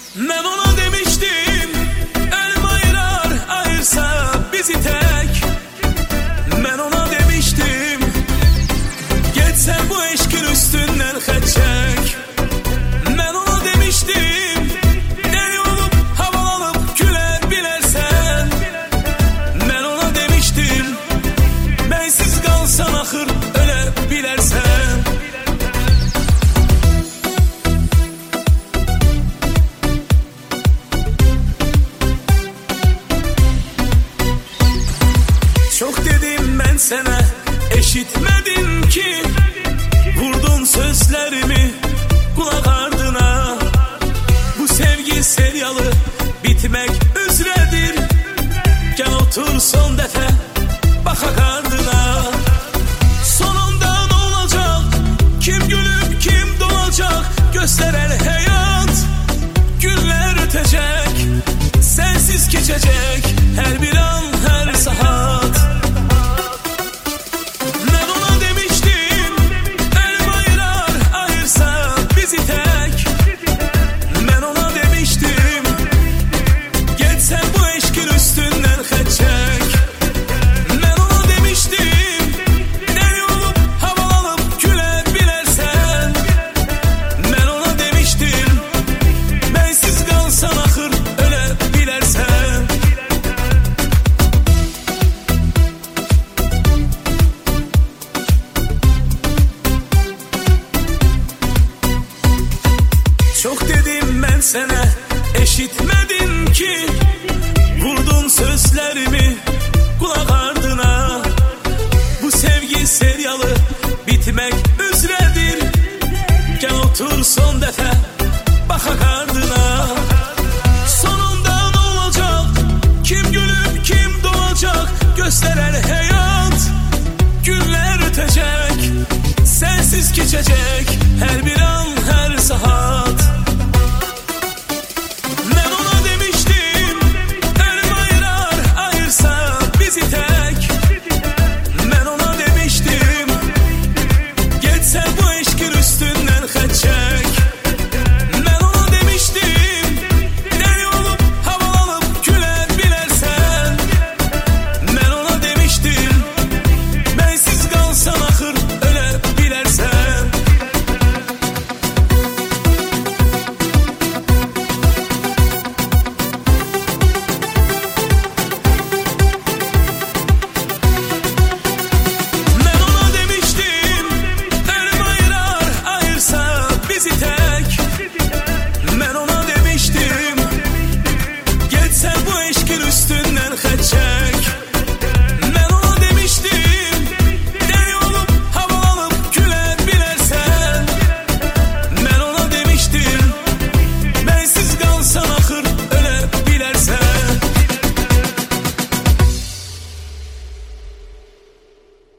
Ben ona demiştim, ölüm ayırar, ayırsa bizi tek. Ben ona demiştim, geçse bu eşkin üstünden xət çək. Ben ona demiştim, deli olup havalanıp güler bilersen. Ben ona demiştim, bensiz kalsan axır öle bilersen. Çok dedim ben sana, eşitmedin ki. Vurdun sözlerimi kulak ardına. Bu sevgi seriyalı bitmek üzredir. Gel otur son defa, bakak ardına. Sonunda ne olacak? Kim gülüp kim dolacak? Gösteren hayat. Günler ötecek, sensiz geçecek her bir an, her saat. Çok dedim ben sana, eşitmedin ki. Vurdun sözlerimi kulak ardına. Bu sevgi seriyalı bitmek üzredir. Gel otur son defa, bakak ardına. Sonunda ne olacak? Kim gülüp kim doğacak? Gösteren hayat. Günler ötecek, sensiz geçecek her bir an, her saat.